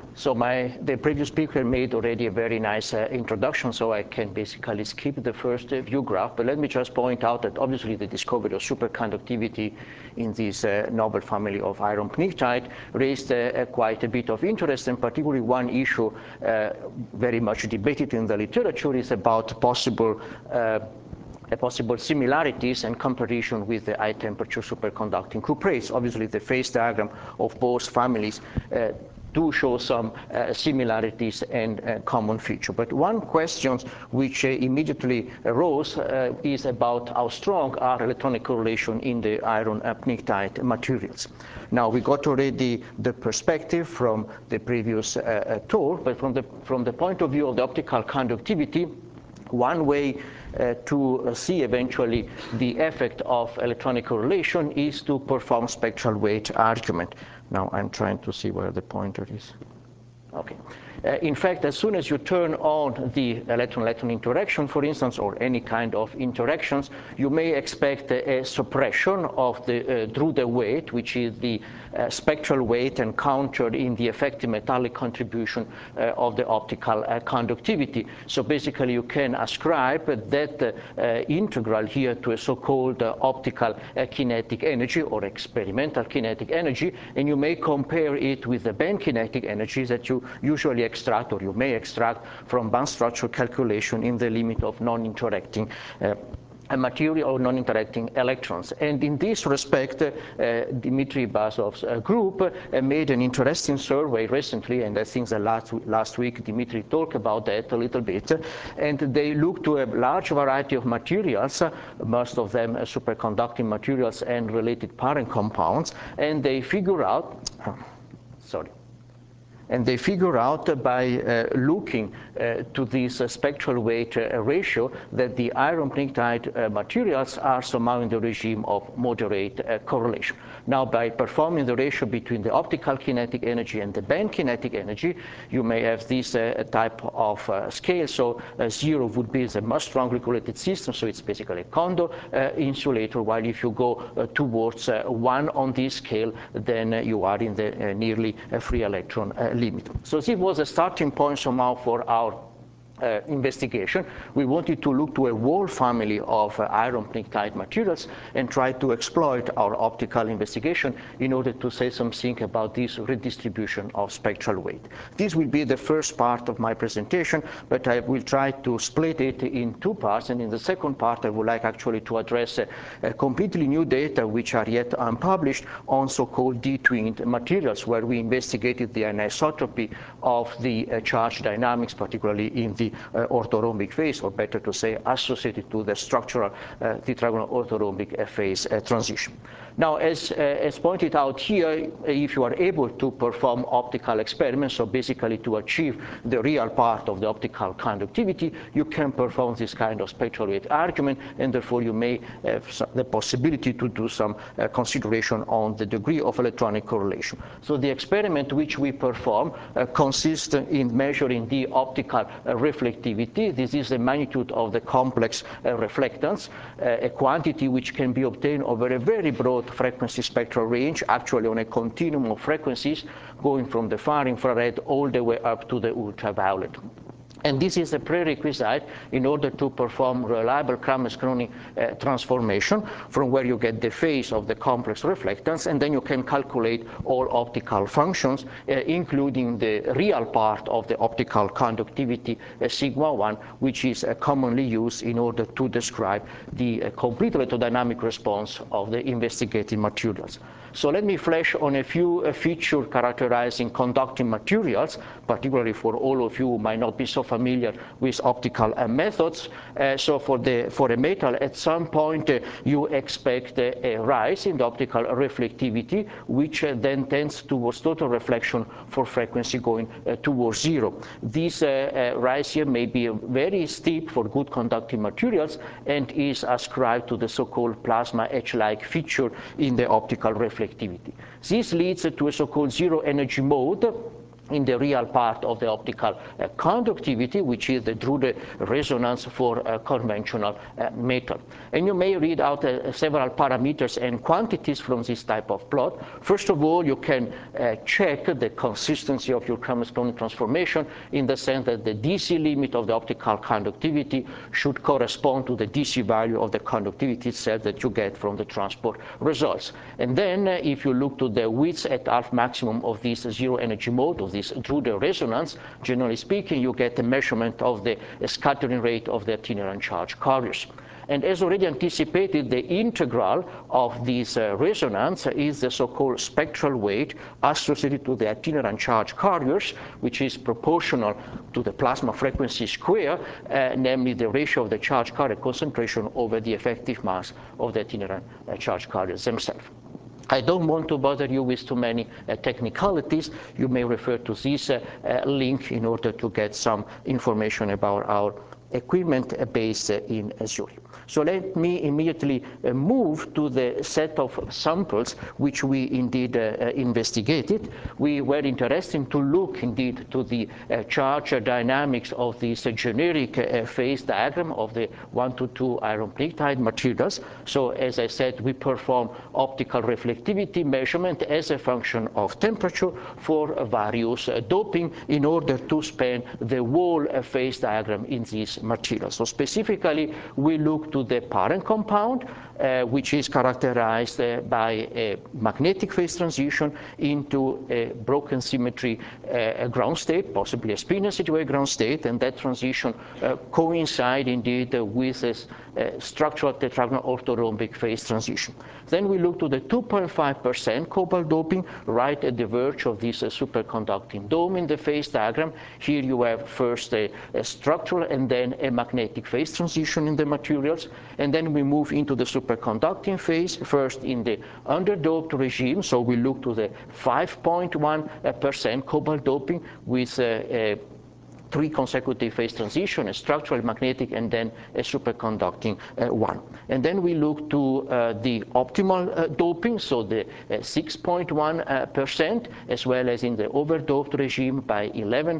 So the previous speaker made already a very nice introduction, so I can basically skip the first view graph. But let me just point out that obviously the discovery of superconductivity in this novel family of iron pnictide raised quite a bit of interest, and particularly one issue very much debated in the literature is about possible similarities and comparison with the high temperature superconducting cuprates. Obviously, the phase diagram of both families do show some similarities and common feature. But one question which immediately arose is about how strong are electronic correlation in the iron pnictide materials. Now, we got already the perspective from the previous talk, but from the point of view of the optical conductivity, one way to see eventually the effect of electronic correlation is to perform spectral weight argument. Now I'm trying to see where the pointer is. Okay. In fact, as soon as you turn on the electron-electron interaction, for instance, or any kind of interactions, you may expect a suppression of the Drude weight, which is the spectral weight encountered in the effective metallic contribution of the optical conductivity. So basically, you can ascribe that integral here to a so-called optical kinetic energy or experimental kinetic energy, and you may compare it with the band kinetic energy that you usually extract, or you may extract from band structure calculation in the limit of non-interacting material or non-interacting electrons. And in this respect, Dmitry Basov's group made an interesting survey recently, and I think that last week Dmitry talked about that a little bit, and they looked to a large variety of materials, most of them superconducting materials and related parent compounds, and they figure out, and they figure out by looking to this spectral weight ratio that the iron pnictide materials are somehow in the regime of moderate correlation. Now, by performing the ratio between the optical kinetic energy and the band kinetic energy, you may have this type of scale. So 0 would be the most strongly correlated system, so it's basically a Kondo insulator, while if you go towards 1 on this scale, then you are in the nearly free electron limit. So this was a starting point somehow for our investigation. We wanted to look to a whole family of iron pnictide materials and try to exploit our optical investigation in order to say something about this redistribution of spectral weight. This will be the first part of my presentation, but I will try to split it in 2 parts, and in the second part I would like actually to address completely new data which are yet unpublished on so-called D-twinned materials, where we investigated the anisotropy of the charge dynamics, particularly in the orthorhombic phase, or better to say associated to the structural tetragonal orthorhombic phase transition. Now, as pointed out here, if you are able to perform optical experiments, so basically to achieve the real part of the optical conductivity, you can perform this kind of spectral weight argument, and therefore you may have the possibility to do some consideration on the degree of electronic correlation. So the experiment which we perform consists in measuring the optical reflectivity. This is the magnitude of the complex reflectance, a quantity which can be obtained over a very broad frequency spectral range, actually on a continuum of frequencies going from the far infrared all the way up to the ultraviolet. And this is a prerequisite in order to perform reliable Kramers-Kronig transformation, from where you get the phase of the complex reflectance, and then you can calculate all optical functions, including the real part of the optical conductivity, sigma 1, which is commonly used in order to describe the complete electrodynamic response of the investigated materials. So let me flash on a few features characterizing conducting materials, particularly for all of you who might not be so familiar with optical methods. So for a metal, at some point you expect a rise in the optical reflectivity, which then tends towards total reflection for frequency going towards 0. This rise here may be very steep for good conducting materials and is ascribed to the so-called plasma H-like feature in the optical reflectivity. This leads to a so-called zero energy mode, in the real part of the optical conductivity, which is the Drude resonance for conventional metal. And you may read out several parameters and quantities from this type of plot. First of all, you can check the consistency of your Hammond-Cloning transformation in the sense that the DC limit of the optical conductivity should correspond to the DC value of the conductivity itself that you get from the transport results. And then if you look to the width at half maximum of this zero energy mode, of this Drude resonance, generally speaking, you get a measurement of the scattering rate of the itinerant charge carriers. And as already anticipated, the integral of this resonance is the so-called spectral weight associated to the itinerant charge carriers, which is proportional to the plasma frequency square, namely the ratio of the charge carrier concentration over the effective mass of the itinerant charge carriers themselves. I don't want to bother you with too many technicalities. You may refer to this link in order to get some information about our equipment based in Zurich. So let me immediately move to the set of samples which we indeed investigated. We were interested to look indeed to the charge dynamics of this generic phase diagram of the 1 to 2 iron pnictide materials. So as I said, we perform optical reflectivity measurement as a function of temperature for various doping in order to span the whole phase diagram in these materials. So specifically, we look to the parent compound, which is characterized by a magnetic phase transition into a broken symmetry ground state, possibly a spin-in-situ ground state, and that transition coincides indeed with a structural tetragonal orthorhombic phase transition. Then we look to the 2.5% cobalt doping right at the verge of this superconducting dome in the phase diagram. Here you have first a structural and then a magnetic phase transition in the materials, and then we move into the superconducting phase, first in the underdoped regime. So we look to the 5.1% cobalt doping with three consecutive phase transition, a structural, magnetic, and then a superconducting one. And then we look to the optimal doping, so the 6.1%, as well as in the overdoped regime by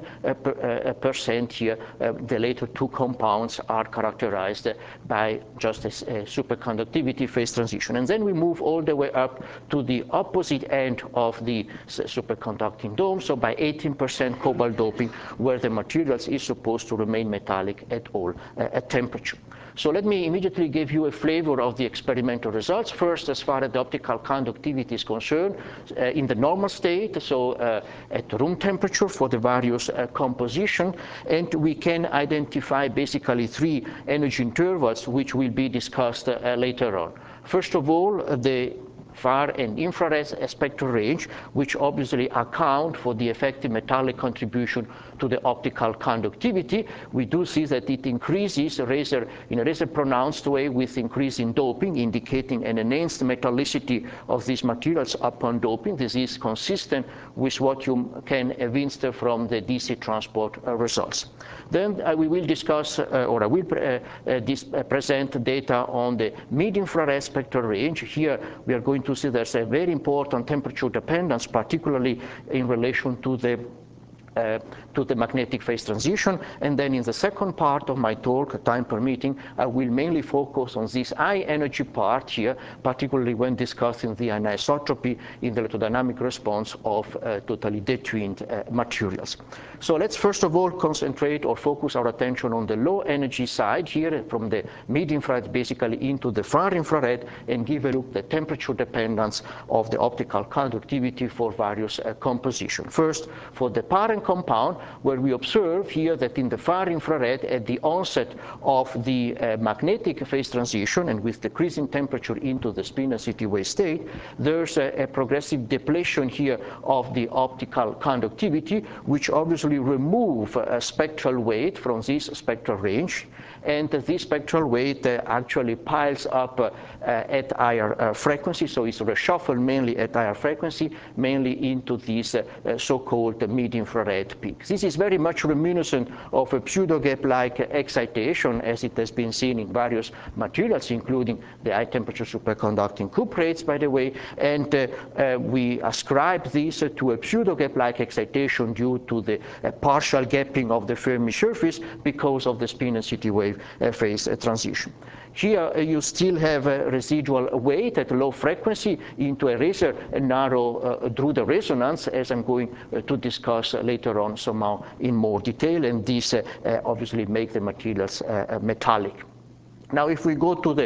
11% here. The later two compounds are characterized by just a superconductivity phase transition. And then we move all the way up to the opposite end of the superconducting dome, so by 18% cobalt doping, where the material is supposed to remain metallic at all at temperature. So let me immediately give you a flavor of the experimental results. First, as far as the optical conductivity is concerned, in the normal state, so at room temperature for the various composition, and we can identify basically three energy intervals which will be discussed later on. First of all, the far and infrared spectral range, which obviously account for the effective metallic contribution to the optical conductivity. We do see that it increases in a rather pronounced way with increase in doping, indicating an enhanced metallicity of these materials upon doping. This is consistent with what you can evince from the DC transport results. Then we will discuss, or I will present data on the mid-infrared spectral range. Here we are going to see there's a very important temperature dependence, particularly in relation to the magnetic phase transition. And then in the second part of my talk, time permitting, I will mainly focus on this high energy part here, particularly when discussing the anisotropy in the electrodynamic response of totally detwined materials. So let's first of all concentrate or focus our attention on the low energy side here, from the mid-infrared basically into the far infrared, and give a look at the temperature dependence of the optical conductivity for various compositions. First, for the parent compound, where we observe here that in the far infrared, at the onset of the magnetic phase transition and with decreasing temperature into the spin-in-situ wave state, there's a progressive depletion here of the optical conductivity, which obviously remove spectral weight from this spectral range. And this spectral weight actually piles up at higher frequency, so it's reshuffled mainly at higher frequency, mainly into this so-called mid-infrared infrared peaks. This is very much reminiscent of a pseudo-gap-like excitation as it has been seen in various materials, including the high temperature superconducting cuprates, by the way, and we ascribe this to a pseudo-gap-like excitation due to the partial gapping of the Fermi surface because of the spin and CT wave phase transition. Here you still have a residual weight at low frequency into a rather narrow Drude resonance, as I'm going to discuss later on somehow in more detail, and this obviously make the materials metallic. Now, if we go to the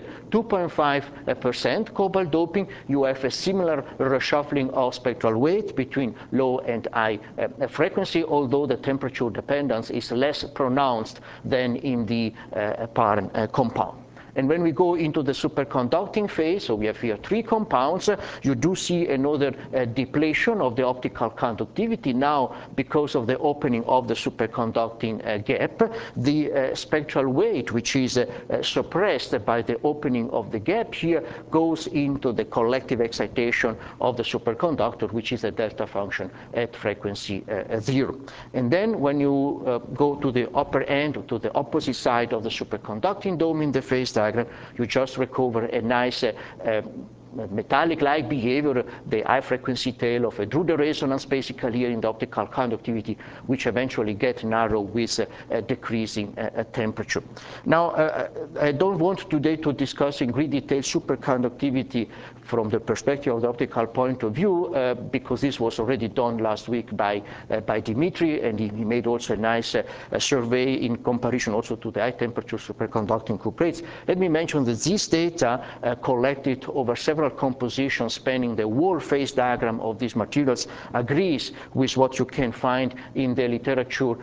2.5% cobalt doping, you have a similar reshuffling of spectral weight between low and high frequency, although the temperature dependence is less pronounced than in the parent compound. And when we go into the superconducting phase, so we have here 3 compounds, you do see another depletion of the optical conductivity. Now, because of the opening of the superconducting gap, the spectral weight, which is suppressed by the opening of the gap here, goes into the collective excitation of the superconductor, which is a delta function at frequency 0. And then when you go to the upper end, to the opposite side of the superconducting dome in the phase diagram, you just recover a nice metallic-like behavior, the high-frequency tail of a Drude resonance, basically here in the optical conductivity, which eventually get narrow with decreasing temperature. Now, I don't want today to discuss in great detail superconductivity from the perspective of the optical point of view, because this was already done last week by Dimitri, and he made also a nice survey in comparison also to the high-temperature superconducting cuprates. Let me mention that this data collected over several compositions spanning the whole phase diagram of these materials agrees with what you can find in the literature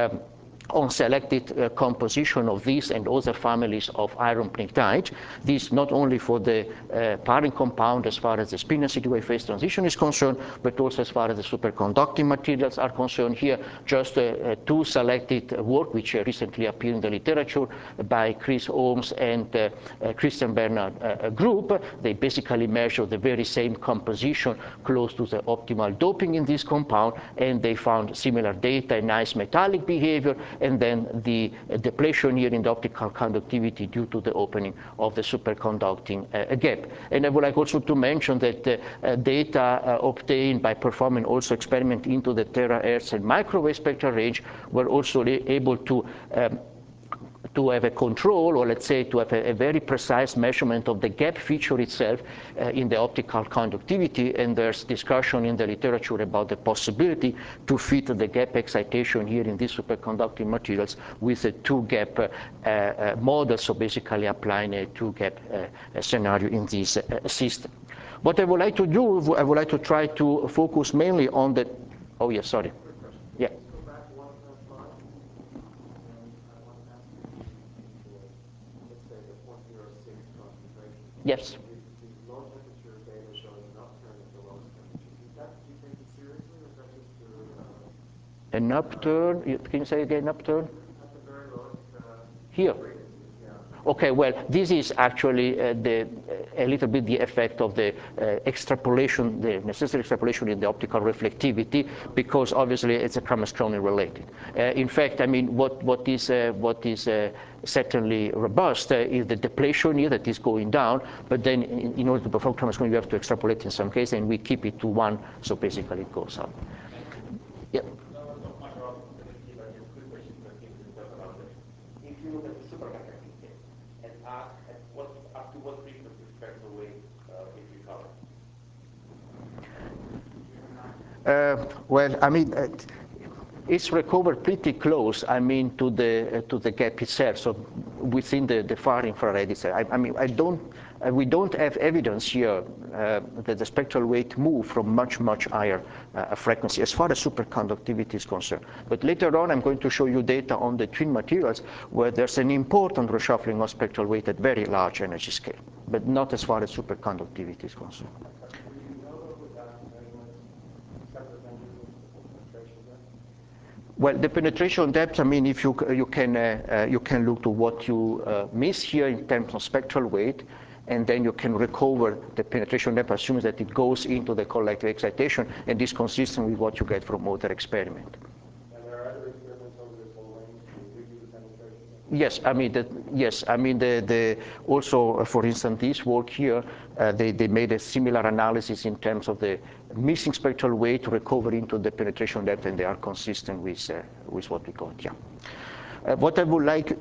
on selected composition of these and other families of iron pnictide. This not only for the parent compound as far as the spin and CT wave phase transition is concerned, but also as far as the superconducting materials are concerned. Here, just 2 selected work which recently appeared in the literature by Chris Holmes and Christian Bernard group. They basically measure the very same composition close to the optimal doping in this compound, and they found similar data, a nice metallic behavior, and then the depletion here in the optical conductivity due to the opening of the superconducting gap. And I would like also to mention that data obtained by performing also experiment into the terahertz and microwave spectral range were also able to have a control, or let's say to have a very precise measurement of the gap feature itself in the optical conductivity. And there's discussion in the literature about the possibility to fit the gap excitation here in these superconducting materials with a 2-gap model, so basically applying a 2-gap scenario in this system. What I would like to do, I would like to try to focus mainly on the, oh yes, sorry. Yeah. Yes. The low temperature data shows an upturn at the lowest temperature. Do you take it seriously, or is that just an upturn? Can you say again, upturn? At the very lowest. Here. Yeah. Okay, well, this is actually a little bit the effect of the extrapolation, the necessary extrapolation in the optical reflectivity, because obviously it's a Kramers-Kronig related. In fact, I mean, what is certainly robust is the depletion here that is going down, but then in order to perform Kramers-Kronig, you have to extrapolate in some cases, and we keep it to 1, so basically it goes up. Yeah. If you look at the superconducting case and ask up to what frequency spectral wave is recovered? Well, I mean, it's recovered pretty close, I mean, to the gap itself, so within the far infrared itself. I mean, we don't have evidence here that the spectral weight moved from much, much higher frequency as far as superconductivity is concerned. But later on, I'm going to show you data on the twin materials where there's an important reshuffling of spectral weight at very large energy scale, but not as far as superconductivity is concerned. Well, the penetration depth, I mean, if you can look to what you miss here in terms of spectral weight, and then you can recover the penetration depth, assuming that it goes into the collective excitation, and is consistent with what you get from other experiment. Yes, I mean, also, for instance, this work here, they made a similar analysis in terms of the missing spectral weight recovery into the penetration depth, and they are consistent with what we got, yeah. What I would like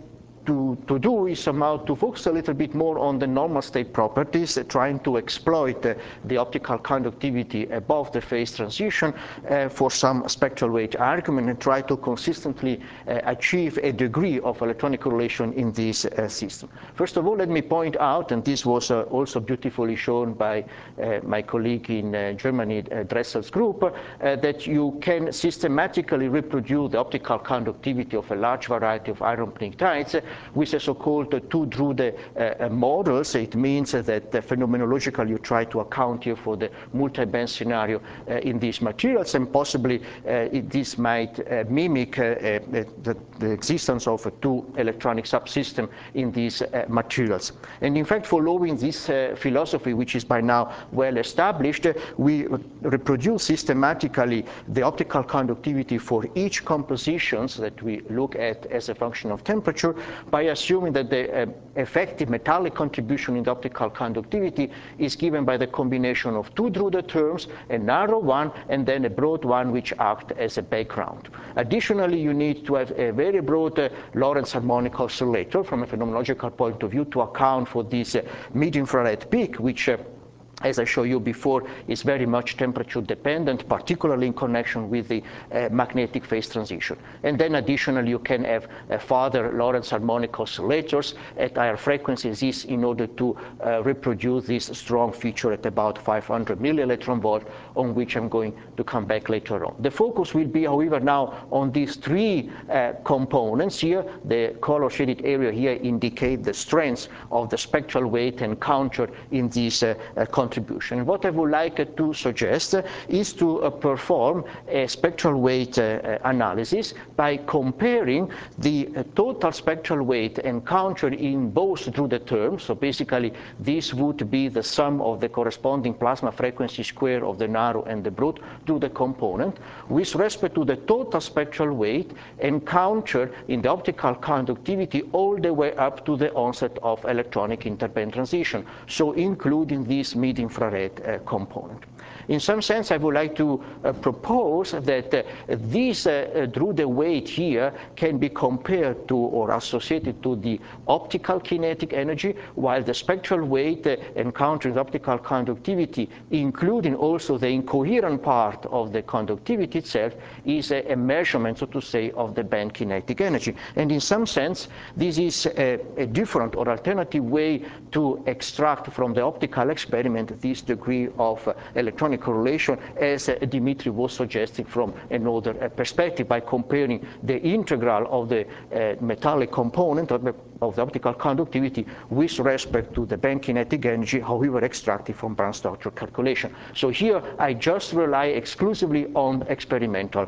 to do is somehow to focus a little bit more on the normal state properties, trying to exploit the optical conductivity above the phase transition for some spectral weight argument, and try to consistently achieve a degree of electronic correlation in this system. First of all, let me point out, and this was also beautifully shown by my colleague in Germany, Dressel's group, that you can systematically reproduce the optical conductivity of a large variety of iron pnictides with a so-called two-Drude models. It means that phenomenologically you try to account here for the multi-band scenario in these materials, and possibly this might mimic the existence of a two electronic subsystem in these materials. And in fact, following this philosophy, which is by now well established, we reproduce systematically the optical conductivity for each compositions that we look at as a function of temperature, by assuming that the effective metallic contribution in the optical conductivity is given by the combination of two Drude terms, a narrow one and then a broad one, which act as a background. Additionally, you need to have a very broad Lorentz harmonic oscillator from a phenomenological point of view to account for this mid-infrared peak, which as I showed you before, is very much temperature dependent, particularly in connection with the magnetic phase transition. And then additionally, you can have further Lorentz harmonic oscillators at higher frequencies, this in order to reproduce this strong feature at about 500 millielectron volt, on which I'm going to come back later on. The focus will be, however, now on these three components here. The color shaded area here indicate the strengths of the spectral weight encountered in these contribution. What I would like to suggest is to perform a spectral weight analysis by comparing the total spectral weight encountered in both Drude terms. So basically, this would be the sum of the corresponding plasma frequency square of the narrow and the broad Drude component with respect to the total spectral weight encountered in the optical conductivity all the way up to the onset of electronic interband transition, so including this mid-infrared component. In some sense, I would like to propose that this Drude weight here can be compared to or associated to the optical kinetic energy, while the spectral weight encountering optical conductivity, including also the incoherent part of the conductivity itself, is a measurement, so to say, of the band kinetic energy. And in some sense, this is a different or alternative way to extract from the optical experiment this degree of electronic correlation, as Dimitri was suggesting from another perspective, by comparing the integral of the metallic component of the optical conductivity with respect to the band kinetic energy, however extracted from Brown-Stockdale calculation. So here I just rely exclusively on experimental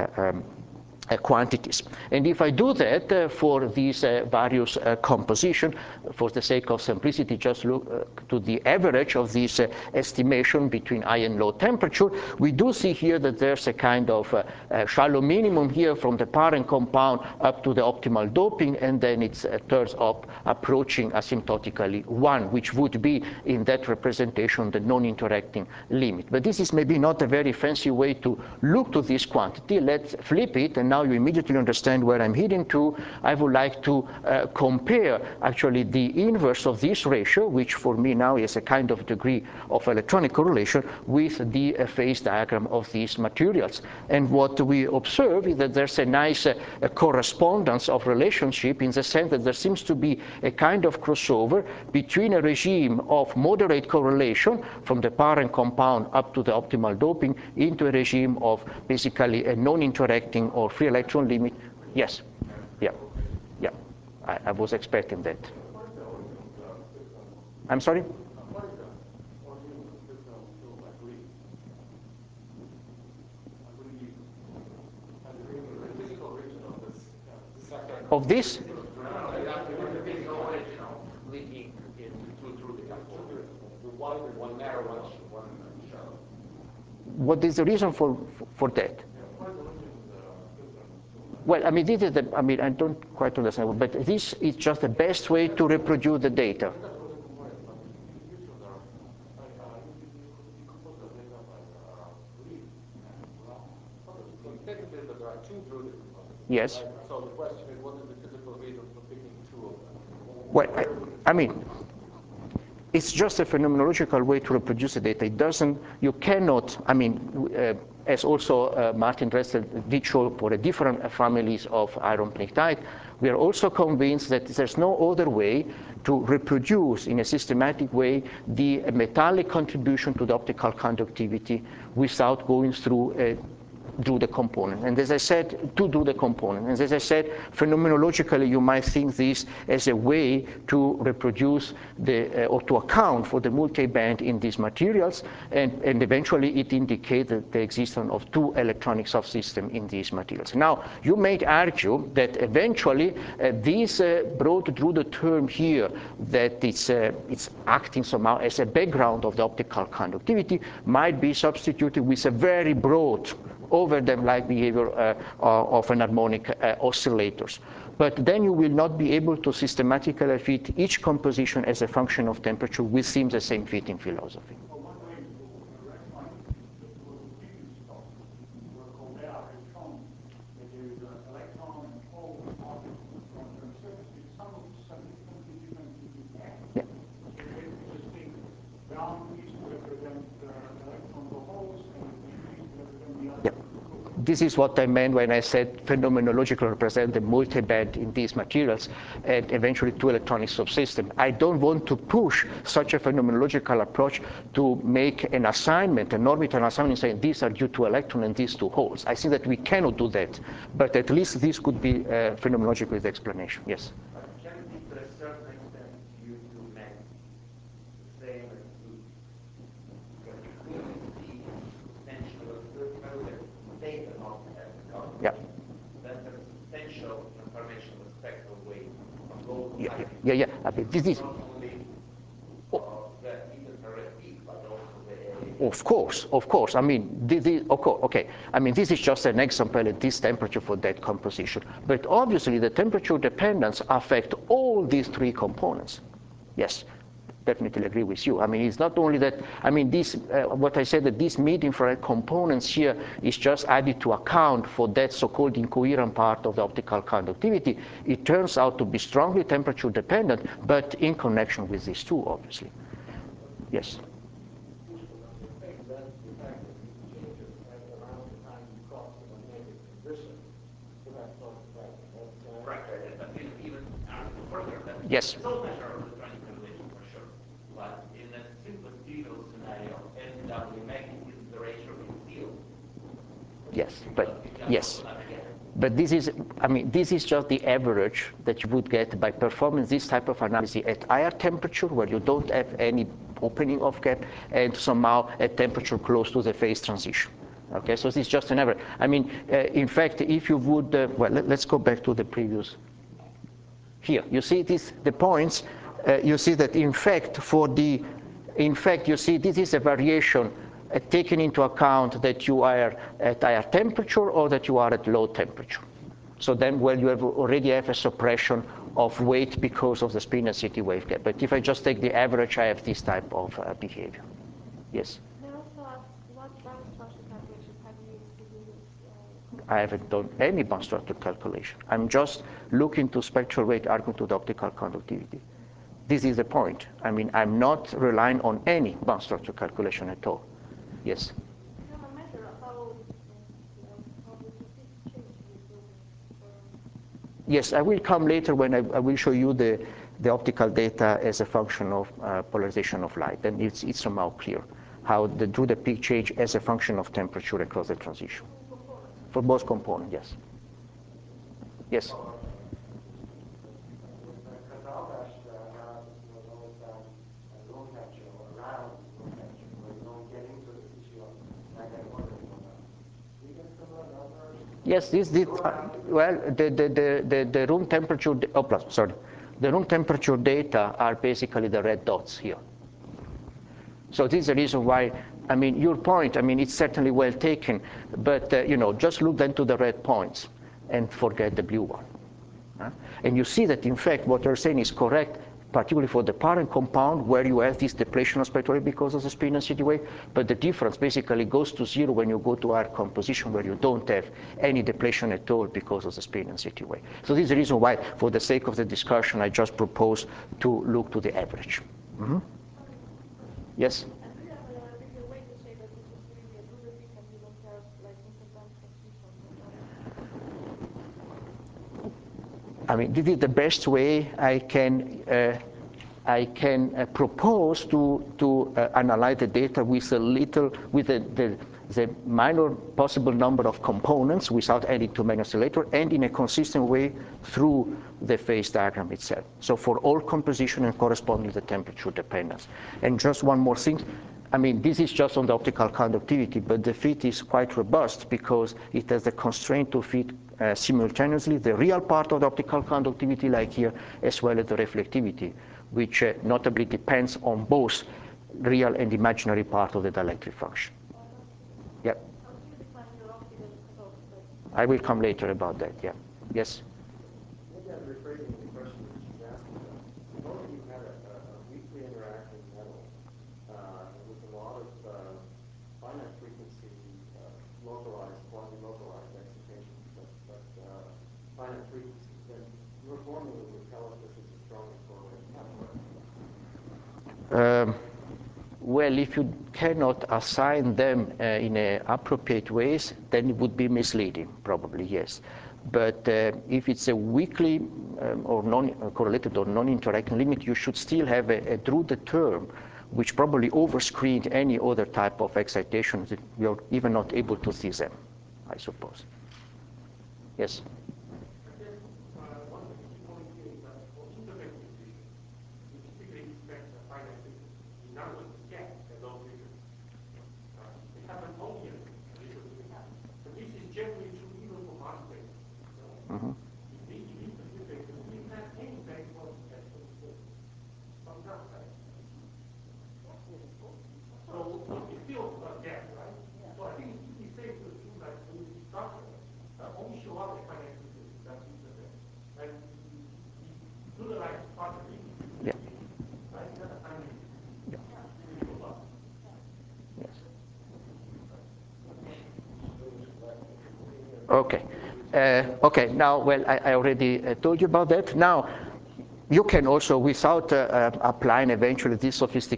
quantities. And if I do that for these various compositions, for the sake of simplicity, just look to the average of this estimation between high and low temperature, we do see here that there's a kind of shallow minimum here from the parent compound up to the optimal doping, and then it turns up approaching asymptotically 1, which would be in that representation the non-interacting limit. But this is maybe not a very fancy way to look to this quantity. Let's flip it, and now you immediately understand where I'm heading to. I would like to compare actually the inverse of this ratio, which for me now is a kind of degree of electronic correlation, with the phase diagram of these materials. And what we observe is that there's a nice correspondence of relationship, in the sense that there seems to be a kind of crossover between a regime of moderate correlation from the parent compound up to the optimal doping into a regime of basically a non-interacting or free electron limit. Yes, yeah, I was expecting that. I'm sorry? Of this? What is the reason for that? Well, I mean, this is I mean, I don't quite understand, but this is just the best way to reproduce the data. Technically, there are two Drude components. Yes. Right? So the question is, what is the physical reason for picking two of them? Well, I mean, it's just a phenomenological way to reproduce the data. It doesn't, you cannot, I mean, as also Martin Dressel did show for the different families of iron pnictide, we are also convinced that there's no other way to reproduce in a systematic way the metallic contribution to the optical conductivity without going through the component. And as I said, to do the component. And as I said, phenomenologically, you might think this as a way to reproduce or to account for the multi-band in these materials, and eventually it indicates the existence of two electronic subsystems in these materials. Now, you may argue that eventually this brought through the term here that it's acting somehow as a background of the optical conductivity might be substituted with a very broad over them like behavior of an harmonic oscillators. But then you will not be able to systematically fit each composition as a function of temperature within the same fit in philosophy. Well, one way to recognize the previous talk were called electron. That there is an electron and hole object on the surface with some significantly different F. Yeah. So you basically just think brown piece to represent electrons or holes, and green piece to represent the other. Yeah. This is what I meant when I said phenomenological represent the multi-band in these materials and eventually two electronic subsystems. I don't want to push such a phenomenological approach to make an assignment, an orbital assignment, saying these are due to electron and these two holes. I think that we cannot do that, but at least this could be phenomenological explanation. Yes. Can it be to a certain extent due to mass? The same as heat. Because we see potential, if I look at data, not at the color. Yeah. Then there's potential information of the spectral wave of gold. Yeah. I mean, this is. Not only the infrared peak, but also the. Of course. I mean, okay. I mean, this is just an example at this temperature for that composition. But obviously, the temperature dependence affect all these three components. Yes, definitely agree with you. I mean, it's not only that. I mean, this what I said that these mid-infrared components here is just added to account for that so-called incoherent part of the optical conductivity. It turns out to be strongly temperature dependent, but in connection with these two, obviously. Yes. Yes. It's all matter of electronic calculation for sure. But in a simple trivial scenario, NW magnitude is the ratio in zero. Yes, but yes. But this is, I mean, this is just the average that you would get by performing this type of analysis at higher temperature where you don't have any opening of gap and somehow at temperature close to the phase transition. Okay, so this is just an average. I mean, in fact, if you would, well, let's go back to the previous. Here, you see this, the points, you see that in fact, you see this is a variation taking into account that you are at higher temperature or that you are at low temperature. So then, well, you already have a suppression of weight because of the spin density wave gap. But if I just take the average, I have this type of behavior. Yes? May I also ask what band structure calculation have you used to do this? I haven't done any band structure calculation. I'm just looking to spectral rate argument to the optical conductivity. This is the point. I mean, I'm not relying on any band structure calculation at all. Yes? Do you have a measure of how the phase change with building? Yes, I will come later when I will show you the optical data as a function of polarization of light. And it's somehow clear how do the peak change as a function of temperature across the transition. For both components, yes. Yes? Yes, well, the room temperature, the room temperature data are basically the red dots here. So this is the reason why, I mean, your point, I mean, it's certainly well taken, but, just look then to the red points. and forget the blue one. And you see that, in fact, what you're saying is correct, particularly for the parent compound, where you have this depletion of spectral wave because of the spin density wave, but the difference basically goes to zero when you go to our composition, where you don't have any depletion at all because of the spin density wave. So this is the reason why, for the sake of the discussion, I just propose to look to the average. Mm-hmm. Yes? And do you have really a way to say that this is really a good thing and you don't have like interband transmission? I mean, this is the best way I can propose to analyze the data with the minor possible number of components without adding too many oscillator, and in a consistent way through the phase diagram itself. So for all composition and corresponding to the temperature dependence. And just one more thing. I mean, this is just on the optical conductivity, but the fit is quite robust because it has the constraint to fit simultaneously the real part of the optical conductivity, like here, as well as the reflectivity, which notably depends on both real and imaginary part of the dielectric function. Yeah. How do you define your optical cutoff? I will come later about that, yeah. Yes? Maybe I'm rephrasing the question that she's asking. Suppose you had a weakly interacting metal with a lot of finite frequency localized, quasi-localized excitations, but finite frequencies, then your formula would tell us this is a strongly correlated network. Well, if you cannot assign them in appropriate ways, then it would be misleading, probably, yes. But if it's a weakly or non-correlated or non-interacting limit, you should still have a Drude term, which probably overscreened any other type of excitation that you're even not able to see them, I suppose. Yes? I guess one of the key points here is that for interbank transmission, you typically expect a finite frequency. In other words, get a low frequency. It happens only a little bit. But this is generally true even for multi-bank. Mm-hmm. In these specific, do we have any bank force at some state? Sometimes, right? So it's still a gap, right? So I think it's pretty safe to assume that in this structure, only show up at finite frequency, that's interbank. And do the like part of it. Yeah. Right? I mean, really robust. Yes. Okay. Okay, now, well, I already told you about that. Now, you can also, without applying eventually this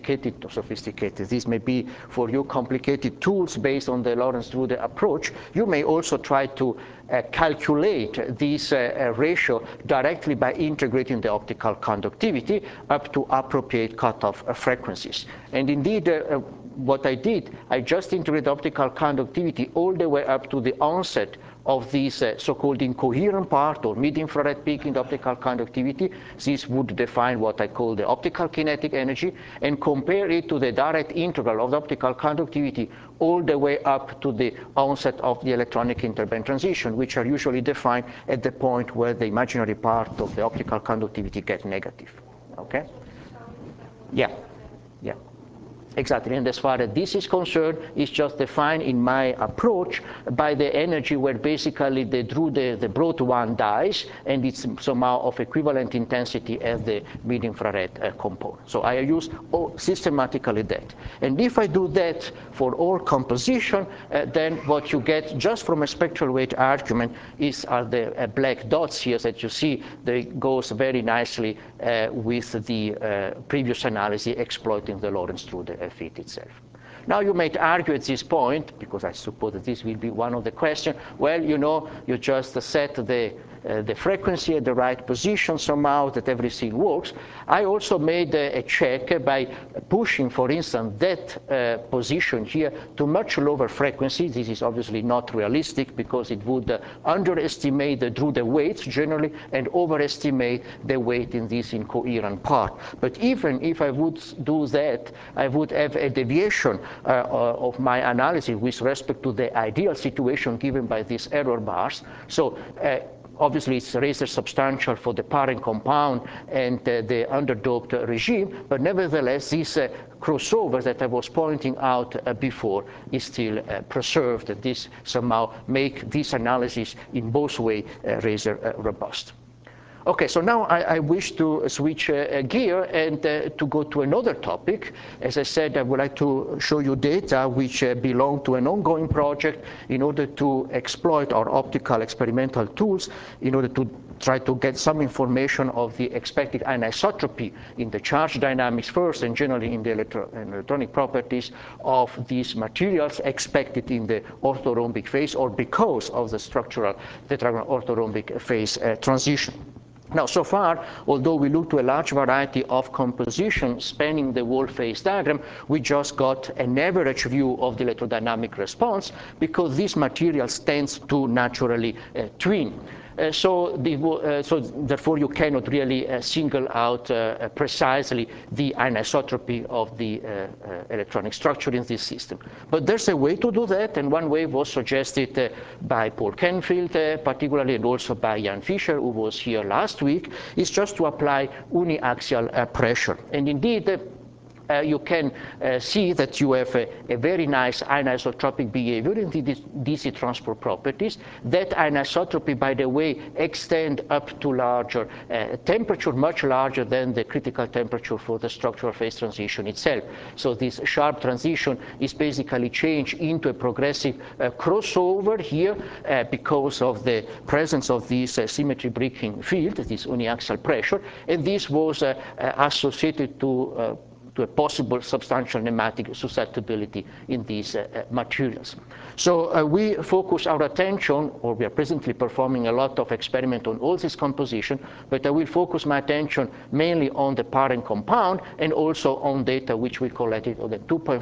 this may be for you complicated tools based on the Lorenz-Drude approach, you may also try to calculate this ratio directly by integrating the optical conductivity up to appropriate cutoff frequencies. And indeed, what I did, I just integrated optical conductivity all the way up to the onset of this so-called incoherent part or mid-infrared peak in the optical conductivity. This would define what I call the optical kinetic energy, and compare it to the direct integral of the optical conductivity all the way up to the onset of the electronic interband transition, which are usually defined at the point where the imaginary part of the optical conductivity gets negative. Okay? Yeah. Yeah. Exactly, and as far as this is concerned, it's just defined in my approach by the energy where basically the broad one dies, and it's somehow of equivalent intensity as the mid-infrared component. So I use systematically that. And if I do that for all composition, then what you get just from a spectral weight argument are the black dots here that you see. They goes very nicely with the previous analysis exploiting the Lorenz-Drude fit itself. Now you might argue at this point, because I suppose that this will be one of the questions, well, you know, you just set the frequency at the right position somehow, that everything works. I also made a check by pushing, for instance, that position here to much lower frequency. This is obviously not realistic because it would underestimate the Drude weights generally and overestimate the weight in this incoherent part. But even if I would do that, I would have a deviation of my analysis with respect to the ideal situation given by these error bars. So Obviously, it's rather substantial for the parent compound and the underdoped regime, but nevertheless, this crossover that I was pointing out before is still preserved. This somehow make this analysis in both ways rather robust. Okay, so now I wish to switch gear and to go to another topic. As I said, I would like to show you data which belong to an ongoing project in order to exploit our optical experimental tools in order to try to get some information of the expected anisotropy in the charge dynamics first and generally in the electronic properties of these materials expected in the orthorhombic phase or because of the structural tetragonal orthorhombic phase transition. Now, so far, although we looked to a large variety of compositions spanning the whole phase diagram, we just got an average view of the electrodynamic response because these materials tend to naturally twin. So therefore, you cannot really single out precisely the anisotropy of the electronic structure in this system. But there's a way to do that, and one way was suggested by Paul Canfield, particularly, and also by Jan Fischer, who was here last week, is just to apply uniaxial pressure. And indeed, you can see that you have a very nice anisotropic behavior in the DC transport properties. That anisotropy, by the way, extend up to larger temperature, much larger than the critical temperature for the structural phase transition itself. So this sharp transition is basically changed into a progressive crossover here because of the presence of this symmetry breaking field, this uniaxial pressure, and this was associated to a possible substantial nematic susceptibility in these materials. So we focus our attention, or we are presently performing a lot of experiment on all this composition, but I will focus my attention mainly on the parent compound and also on data which we collected on the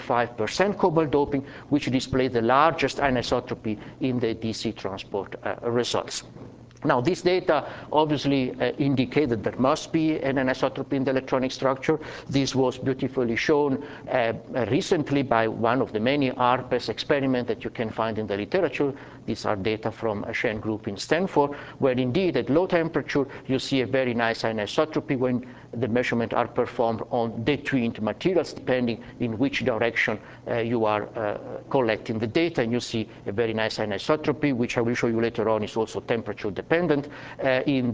2.5% cobalt doping, which display the largest anisotropy in the DC transport results. Now, this data obviously indicate that there must be an anisotropy in the electronic structure. This was beautifully shown recently by one of the many ARPES experiments that you can find in the literature. These are data from a Shen group in Stanford, where indeed at low temperature you see a very nice anisotropy when the measurements are performed on detwined materials, depending in which direction you are collecting the data. And you see a very nice anisotropy, which I will show you later on is also temperature dependent in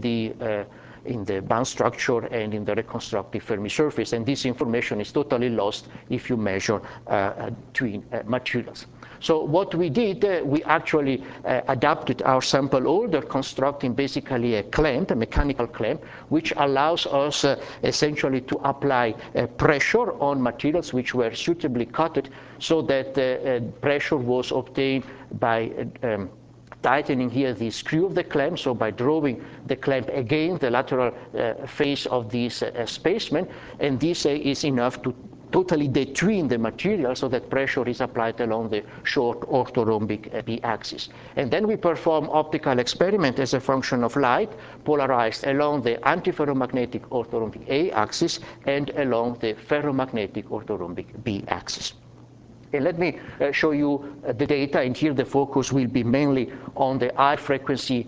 the band structure and in the reconstructive Fermi surface. And this information is totally lost if you measure twin materials. So what we did, we actually adapted our sample order, constructing basically a clamp, a mechanical clamp, which allows us essentially to apply pressure on materials which were suitably cutted so that pressure was obtained by tightening here the screw of the clamp, so by drawing the clamp against the lateral face of this spaceman, and this is enough to totally detween the material so that pressure is applied along the short orthorhombic B-axis. And then we perform optical experiment as a function of light, polarized along the antiferromagnetic orthorhombic A-axis and along the ferromagnetic orthorhombic B-axis. And let me show you the data, and here the focus will be mainly on the high frequency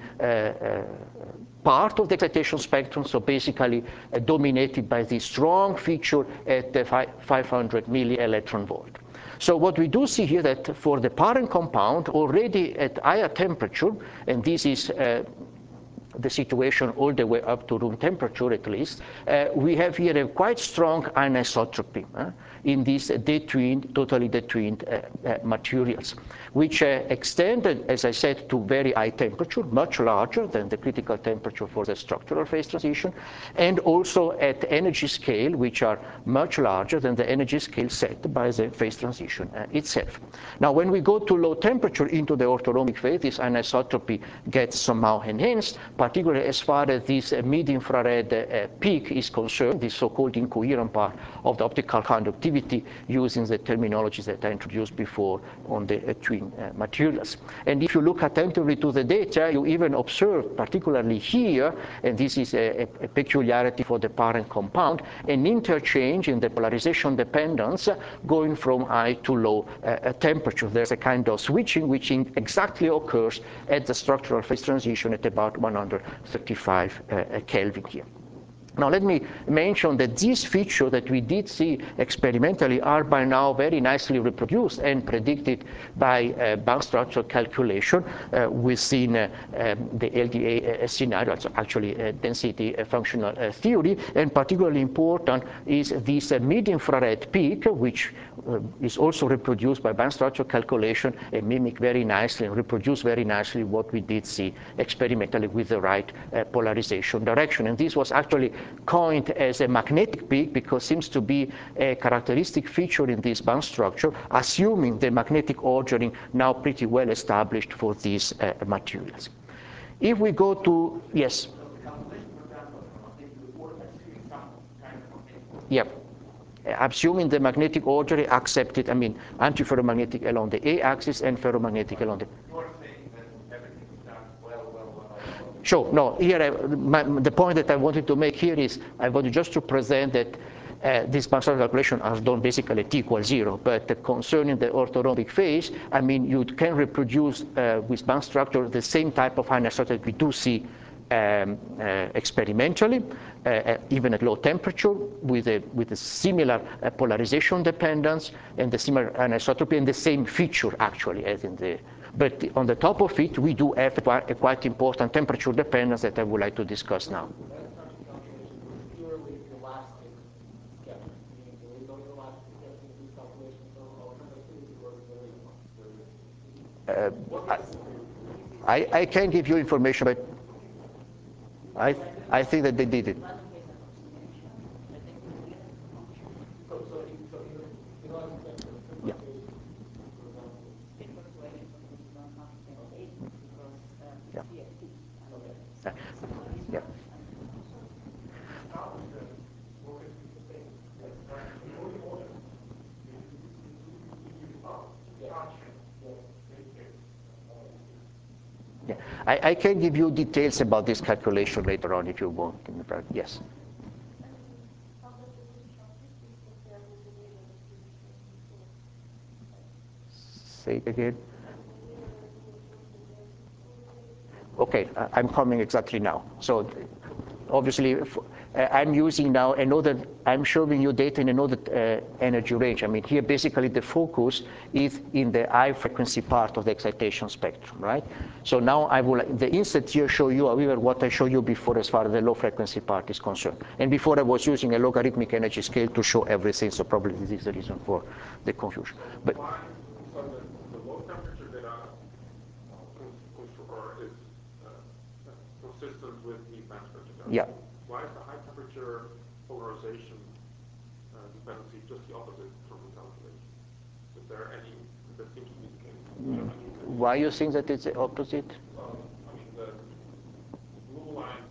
part of the excitation spectrum, so basically dominated by this strong feature at 500 millielectron volt. So what we do see here that for the parent compound already at higher temperature, and this is the situation all the way up to room temperature at least, we have here a quite strong anisotropy in these detwined, totally detwined materials, which extended, as I said, to very high temperature, much larger than the critical temperature for the structural phase transition, and also at energy scale, which are much larger than the energy scale set by the phase transition itself. Now, when we go to low temperature into the orthorhombic phase, this anisotropy gets somehow enhanced, particularly as far as this mid-infrared peak is concerned, this so-called incoherent part of the optical conductivity using the terminologies that I introduced before on the twin materials. And if you look attentively to the data, you even observe, particularly here, and this is a peculiarity for the parent compound, an interchange in the polarization dependence going from high to low temperature. There's a kind of switching which exactly occurs at the structural phase transition at about 100 235 Kelvin here. Now let me mention that these features that we did see experimentally are by now very nicely reproduced and predicted by band structure calculation within the LDA scenario, so actually density functional theory. And particularly important is this mid-infrared peak, which is also reproduced by band structure calculation and mimic very nicely and reproduce very nicely what we did see experimentally with the right polarization direction. And this was actually coined as a magnetic peak because it seems to be a characteristic feature in this band structure, assuming the magnetic ordering now pretty well established for these materials. If we go to, yes? Yep. Assuming the magnetic ordering accepted, I mean, antiferromagnetic along the A-axis and ferromagnetic along the... You're saying that everything's done well. Sure. No, here, the point that I wanted to make here is I wanted just to present that these band structure calculations are done basically at t=0. But concerning the orthorhombic phase, I mean, you can reproduce with band structure the same type of anisotrope that we do see experimentally, even at low temperature, with a similar polarization dependence and the similar anisotropy and the same feature actually as in the. But on the top of it, we do have a quite important temperature dependence that I would like to discuss now. I can give you information, but I think that they did it. Yeah. Yeah. Yeah. I can give you details about this calculation later on if you want. Yes. Say it again. Okay, I'm coming exactly now. So obviously, I'm using now I'm showing you data in another energy range. I mean, here basically the focus is in the high frequency part of the excitation spectrum, right? So now the insert here show you, however, what I showed you before as far as the low frequency part is concerned. And before I was using a logarithmic energy scale to show everything, so probably this is the reason for the confusion. But so the low temperature data is consistent with the band structure data. Yeah. Why is the high temperature polarization dependency just the opposite from the calculation? Is there any, that seems to be the case. Why you think that it's the opposite? Well, I mean, the blue lines,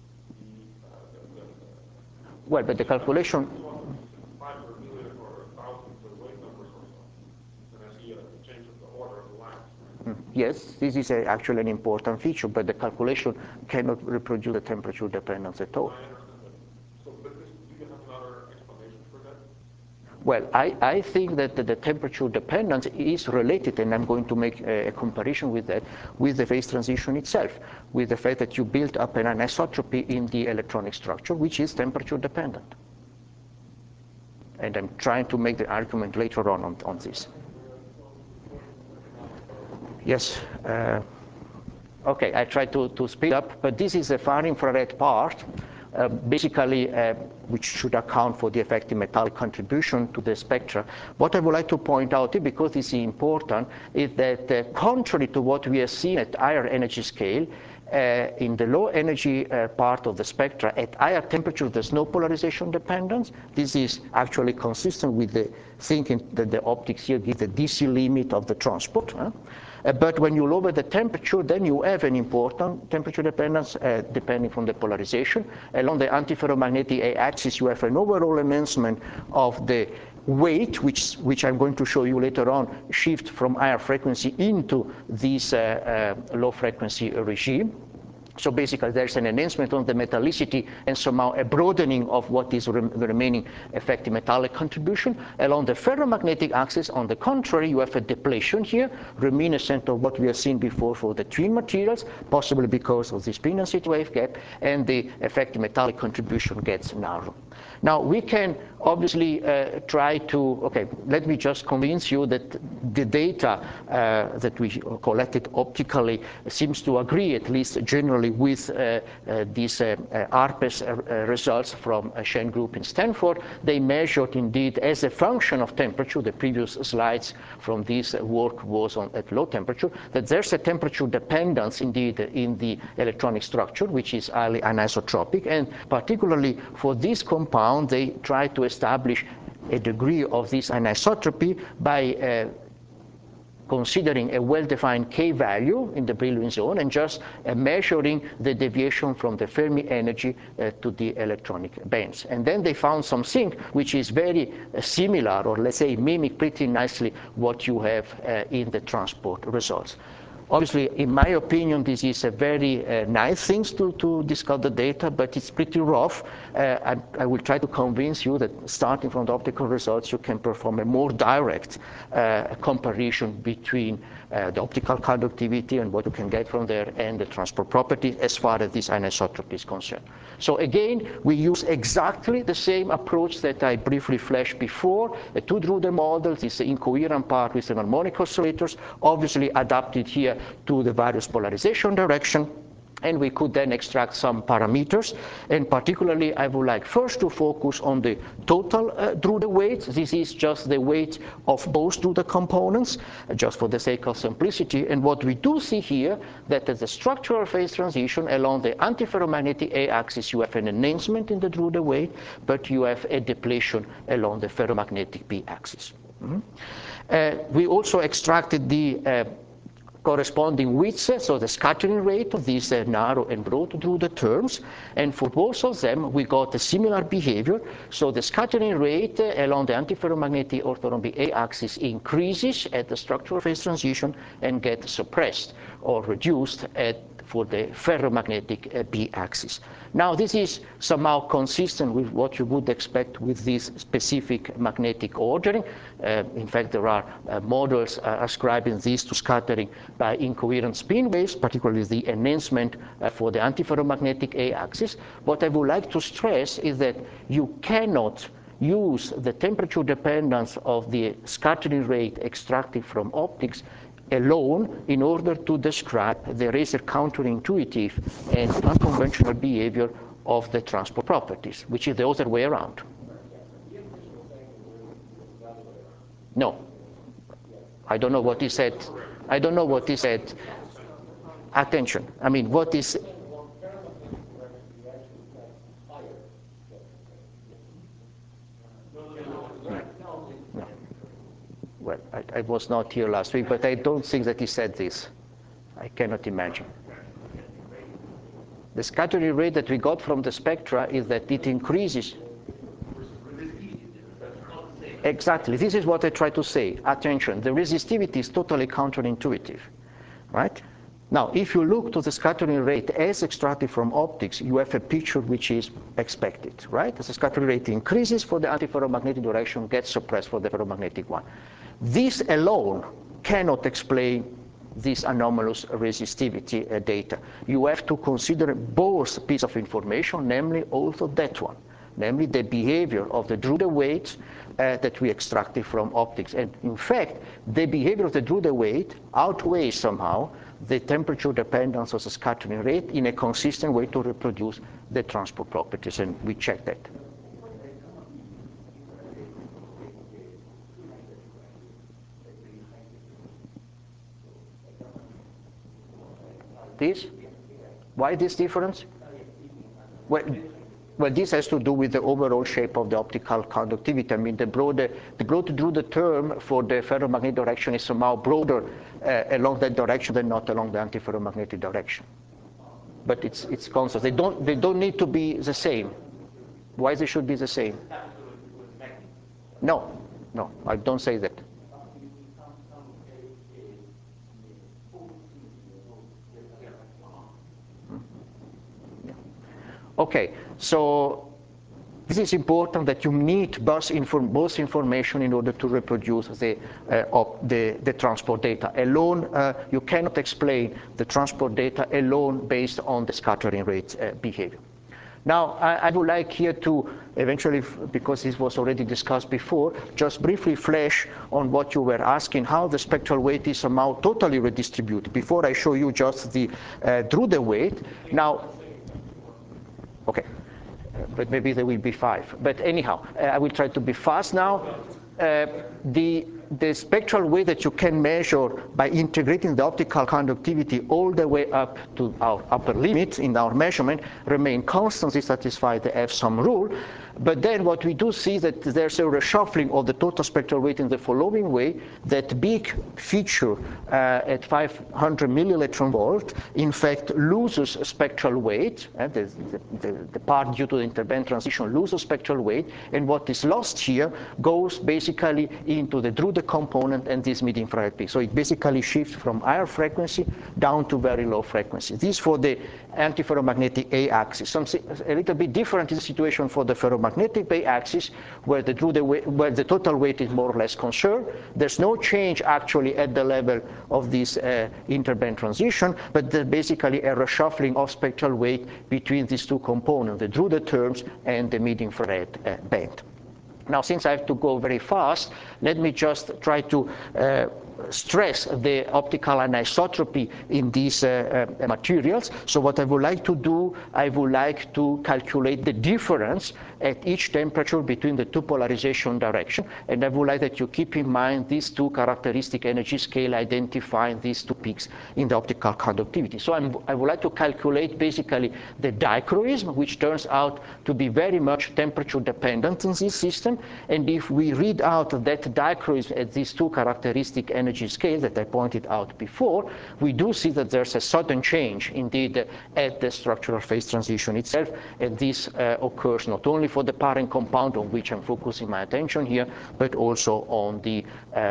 well, but the calculation... 500 million or thousands of wave numbers or so. And I see a change of the order of the lines. Yes, this is actually an important feature, but the calculation cannot reproduce the temperature dependence at all. I understand that. So, but do you have another explanation for that? Well, I think that the temperature dependence is related, and I'm going to make a comparison with that, with the phase transition itself, with the fact that you build up an anisotropy in the electronic structure, which is temperature dependent. And I'm trying to make the argument later on this. Yes. Okay, I try to speed up, but this is the far infrared part, basically, which should account for the effective metallic contribution to the spectra. What I would like to point out, because this is important, is that contrary to what we are seeing at higher energy scale, in the low energy part of the spectra, at higher temperature, there's no polarization dependence. This is actually consistent with the thinking that the optics here give the DC limit of the transport. But when you lower the temperature, then you have an important temperature dependence depending on the polarization. Along the antiferromagnetic A-axis, you have an overall enhancement of the weight, which I'm going to show you later on, shift from higher frequency into this low frequency regime. So basically, there's an enhancement on the metallicity and somehow a broadening of what is the remaining effective metallic contribution. Along the ferromagnetic axis, on the contrary, you have a depletion here, reminiscent of what we have seen before for the twin materials, possibly because of the spin-density wave gap, and the effective metallic contribution gets narrow. Now, we can obviously try to, okay, let me just convince you that the data that we collected optically seems to agree, at least generally, with these ARPES results from Shen group in Stanford. They measured indeed as a function of temperature, the previous slides from this work was at low temperature, that there's a temperature dependence indeed in the electronic structure, which is highly anisotropic, and particularly for this compound, they tried to establish a degree of this anisotropy by considering a well-defined K value in the Brillouin zone and just measuring the deviation from the Fermi energy to the electronic bands. And then they found something which is very similar, or let's say mimic pretty nicely what you have in the transport results. Obviously, in my opinion, this is a very nice thing to discuss the data, but it's pretty rough. I will try to convince you that starting from the optical results, you can perform a more direct comparison between the optical conductivity and what you can get from there and the transport property as far as this anisotropy is concerned. So again, we use exactly the same approach that I briefly flashed before, the two Drude models, this incoherent part with the harmonic oscillators, obviously adapted here to the various polarization direction. And we could then extract some parameters. And particularly, I would like first to focus on the total Drude weight. This is just the weight of both Drude components, just for the sake of simplicity. And what we do see here, that as a structural phase transition along the antiferromagnetic A axis, you have an enhancement in the Drude weight, but you have a depletion along the ferromagnetic B axis. We also extracted the corresponding widths, so the scattering rate of these narrow and broad Drude terms. And for both of them, we got a similar behavior. So the scattering rate along the antiferromagnetic orthorhombic A axis increases at the structural phase transition and gets suppressed or reduced for the ferromagnetic B axis. Now, this is somehow consistent with what you would expect with this specific magnetic ordering. In fact, there are models ascribing this to scattering by incoherent spin waves, particularly the enhancement for the antiferromagnetic A axis. What I would like to stress is that you cannot use the temperature dependence of the scattering rate extracted from optics alone in order to describe the rather counterintuitive and unconventional behavior of the transport properties, which is the other way around. No. I don't know what he said. I don't know what he said. Attention. I mean, what is... Well, I was not here last week, but I don't think that he said this. I cannot imagine. The scattering rate that we got from the spectra is that it increases. Exactly. This is what I try to say. Attention. The resistivity is totally counterintuitive, right? Now, if you look to the scattering rate as extracted from optics, you have a picture which is expected, right? As the scattering rate increases for the antiferromagnetic direction, gets suppressed for the ferromagnetic one. This alone cannot explain this anomalous resistivity data. You have to consider both pieces of information, namely also that one, namely the behavior of the Drude weight that we extracted from optics. And in fact, the behavior of the Drude weight outweighs somehow the temperature dependence of the scattering rate in a consistent way to reproduce the transport properties, and we check that. This? Why this difference? Well, this has to do with the overall shape of the optical conductivity. I mean, the broad Drude term for the ferromagnetic direction is somehow broader along that direction than not along the antiferromagnetic direction. But it's constant. They don't need to be the same. Why they should be the same? No, I don't say that. Okay, so this is important that you need both information in order to reproduce the transport data. Alone, you cannot explain the transport data alone based on the scattering rate behavior. Now, I would like here to eventually, because this was already discussed before, just briefly flash on what you were asking, how the spectral weight is somehow totally redistributed. Before I show you just the Drude weight, now, okay. But maybe there will be 5. But anyhow, I will try to be fast now. The spectral weight that you can measure by integrating the optical conductivity all the way up to our upper limit in our measurement remain constant to satisfy the F-sum rule. But then what we do see that there's a reshuffling of the total spectral weight in the following way. That big feature at 500 millielectron volt, in fact, loses spectral weight. The part due to the interband transition loses spectral weight. And what is lost here goes basically into the Drude component and this mid-infrared peak. So it basically shifts from higher frequency down to very low frequency. This for the antiferromagnetic A axis. A little bit different is the situation for the ferromagnetic B axis, where the total weight is more or less conserved. There's no change actually at the level of this interband transition, but there's basically a reshuffling of spectral weight between these two components, the Drude terms and the mid-infrared band. Now, since I have to go very fast, let me just try to stress the optical anisotropy in these materials. So what I would like to do, I would like to calculate the difference at each temperature between the two polarization directions. And I would like that you keep in mind these two characteristic energy scale identifying these two peaks in the optical conductivity. So I would like to calculate basically the dichroism, which turns out to be very much temperature dependent in this system. And if we read out that dichroism at these two characteristic energy scale that I pointed out before, we do see that there's a sudden change indeed at the structural phase transition itself, and this occurs not only for the parent compound on which I'm focusing my attention here, but also on the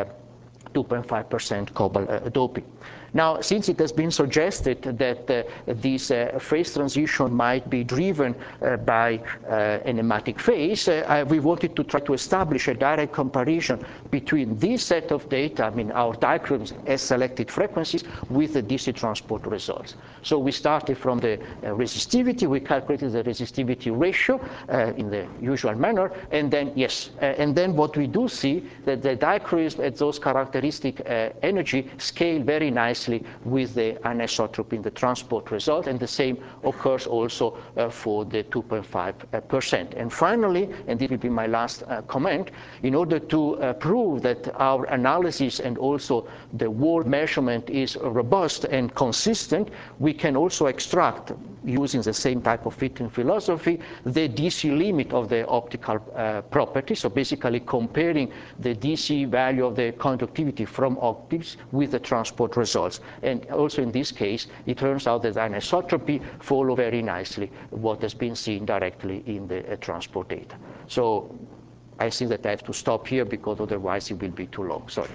2.5% cobalt doping. Now, since it has been suggested that this phase transition might be driven by a nematic phase, we wanted to try to establish a direct comparison between this set of data, I mean our dichroisms as selected frequencies, with the DC transport results. So we started from the resistivity, we calculated the resistivity ratio in the usual manner, and then and then what we do see that the dichroism at those characteristic energy scale very nicely with the anisotropy in the transport result, and the same occurs also for the 2.5%. And finally, and this will be my last comment, in order to prove that our analysis and also the world measurement is robust and consistent, we can also extract, using the same type of fitting philosophy, the DC limit of the optical property. So basically comparing the DC value of the conductivity from octaves with the transport results. And also in this case, it turns out that anisotropy follow very nicely what has been seen directly in the transport data. So I think that I have to stop here because otherwise it will be too long. Sorry.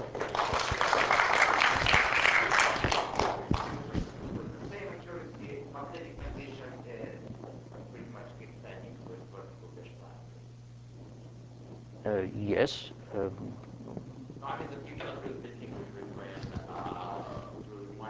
Yes. No, I mean that you cannot really distinguish between through one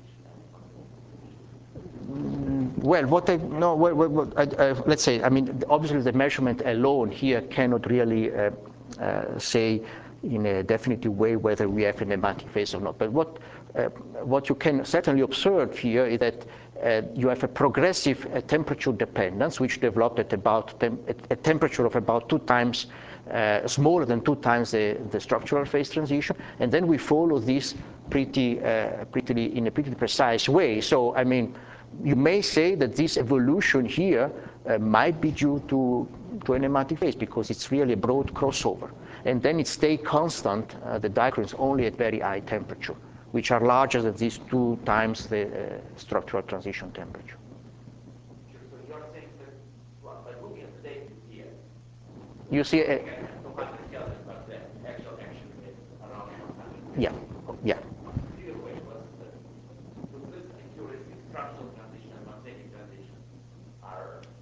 transition. Well, let's say, I mean, obviously the measurement alone here cannot really say in a definitive way whether we have a nematic phase or not. But what you can certainly observe here is that you have a progressive temperature dependence, which developed at about a temperature of about 2 times smaller than 2 times the structural phase transition, and then we follow this in a pretty precise way. So, I mean, you may say that this evolution here might be due to a nematic phase because it's really a broad crossover, and then it stays constant, the dichroisms only at very high temperature, which are larger than these 2 times the structural transition temperature. So you're saying that, well, by looking at the data here, you see 200 Kelvin, but the actual action is around 100. Yeah. Either way, with this accuracy, structural transition and magnetic transition are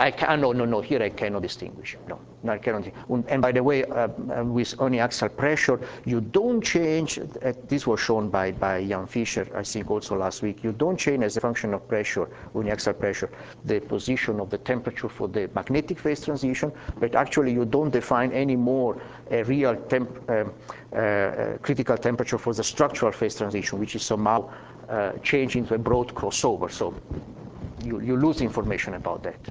No, here I cannot distinguish. No, I cannot. And by the way, with uniaxial pressure, you don't change, this was shown by Jan Fischer, I think also last week, you don't change as a function of pressure, uniaxial pressure, the position of the temperature for the magnetic phase transition, but actually you don't define any more a real critical temperature for the structural phase transition, which is somehow changed into a broad crossover. So you lose information about that.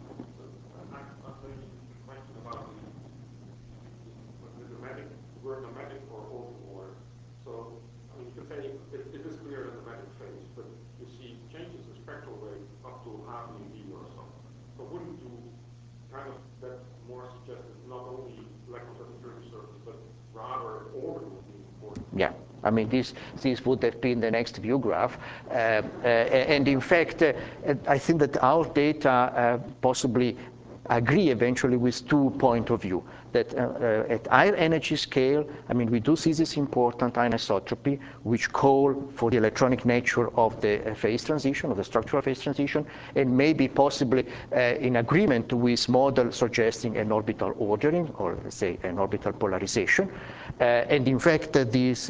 Yeah, I mean, this would have been the next view graph. And in fact, I think that our data possibly agree eventually with 2 points of view. That at higher energy scale, I mean, we do see this important anisotropy, which call for the electronic nature of the phase transition, of the structural phase transition, and maybe possibly in agreement with models suggesting an orbital ordering, or let's say an orbital polarization. And in fact, this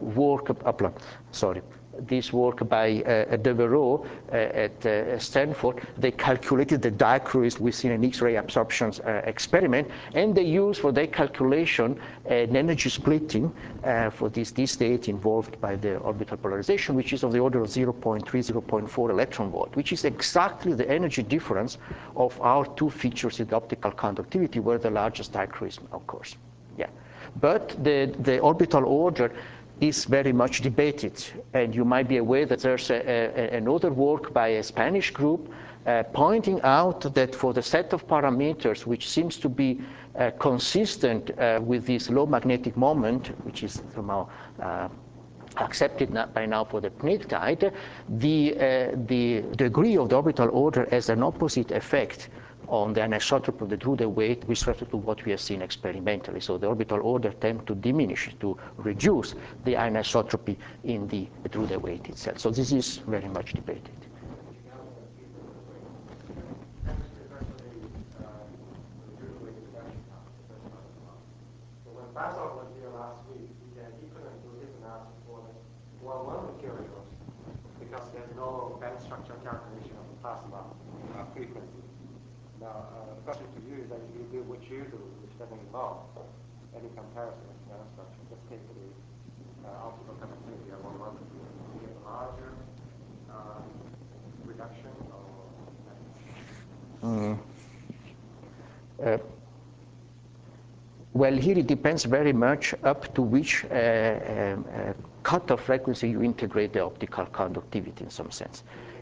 work by Devereaux at Stanford, they calculated the dichroism within an X-ray absorption experiment, and they used for their calculation an energy splitting for this state involved by the orbital polarization, which is of the order of 0.3, 0.4 electron volt, which is exactly the energy difference of our two features in the optical conductivity, where the largest dichroism occurs. Yeah. But the orbital order is very much debated, and you might be aware that there's another work by a Spanish group pointing out that for the set of parameters which seems to be consistent with this low magnetic moment, which is somehow accepted by now for the pnictide, the degree of the orbital order has an opposite effect on the anisotropy of the Drude weight with respect to what we have seen experimentally. So the orbital order tends to diminish, to reduce the anisotropy in the Drude weight itself. So this is very much debated. So when Basil was here last week, he couldn't do his analysis for the 1-1 materials because there's no band structure calculation of the plasma frequency. Now, the question to you is that you do what you do, which doesn't involve any comparison of band structure. Just take the optical conductivity of 1-1 material. You get a larger reduction or well, here it depends very much up to which cutoff frequency you integrate the optical conductivity in some sense.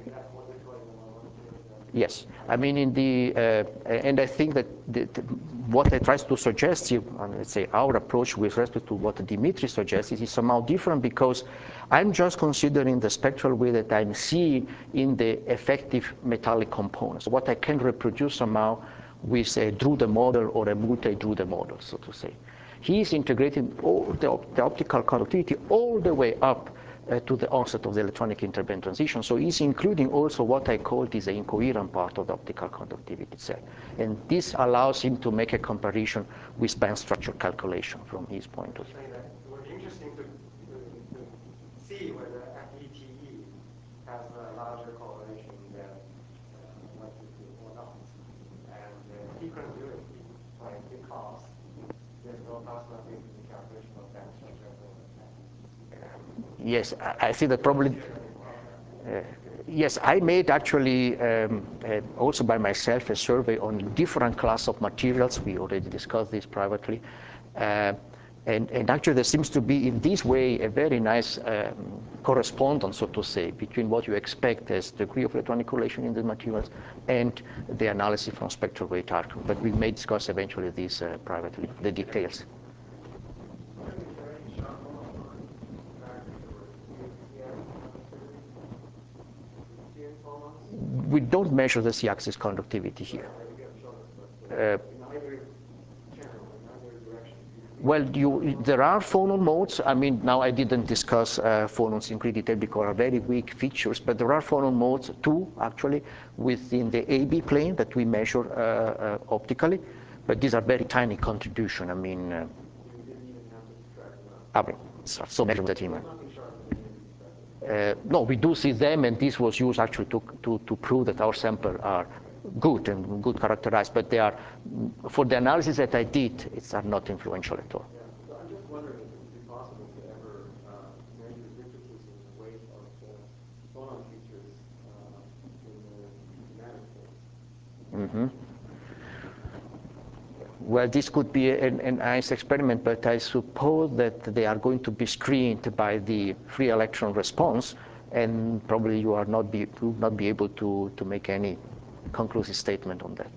Yes, I mean in the and I think that what I try to suggest you, let's say our approach with respect to what Dimitri suggests is somehow different, because I'm just considering the spectral way that I'm seeing in the effective metallic components, what I can reproduce somehow with a Drude model or a multi-Drude model, so to say. He's integrating all the optical conductivity all the way up to the onset of the electronic interband transition. So he's including also what I call is the incoherent part of the optical conductivity itself. And this allows him to make a comparison with band structure calculation from his point of view. It would be interesting to see whether FETE has a larger correlation than what you do or not. And he couldn't do it because there's no plasma frequency calculation of band structure. Yes, I think that probably, yes, I made actually also by myself a survey on different class of materials. We already discussed this privately. And actually there seems to be in this way a very nice correspondence, so to say, between what you expect as degree of electronic correlation in the materials and the analysis from spectral wave arc. But we may discuss eventually this privately, the details. We don't measure the C-axis conductivity here. Well, there are phonon modes. I mean, now I didn't discuss phonons in great detail because are very weak features, but there are phonon modes, two actually, within the AB plane that we measure optically. But these are very tiny contribution. I mean, You didn't even have to subtract them out. so measure that There's nothing sharp in the AB. no, we do see them, and this was used actually to prove that our samples are good and good characterized, but they are, for the analysis that I did, it's are not influential at all. Yeah. So I'm just wondering if it would be possible to ever measure differences in the weight of the phonon features in the manifolds. Well, this could be an nice experiment, but I suppose that they are going to be screened by the free electron response, and probably you will not be able to make any conclusive statement on that.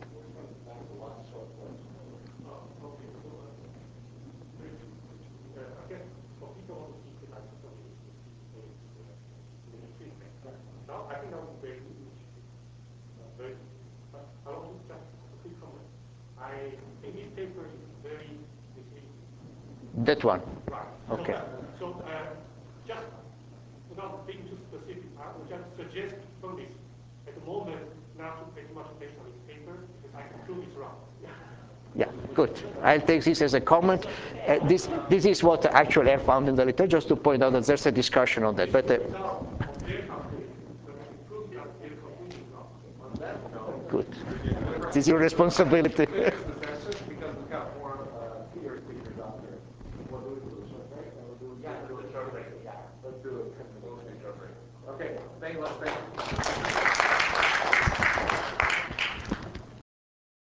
Again, for people who see the isotony in the treatment, now I think that would be very interesting. Very, but I want to just a quick comment. I think this paper is very misleading. That one. Right. Okay. So just without being too specific, I would just suggest from this at the moment not to pay too much attention on this paper because I can prove it's wrong. Yeah, good. I'll take this as a comment. This is what actually I found in the literature, just to point out that there's a discussion on that. But Of their calculation, so I can prove that their conclusion is wrong. On that note, good. This is your responsibility. finish the session because we've got more theory speakers out there. What do we do? A short break? Yeah, do a short break. Let's do a short break. Okay, let's thank you.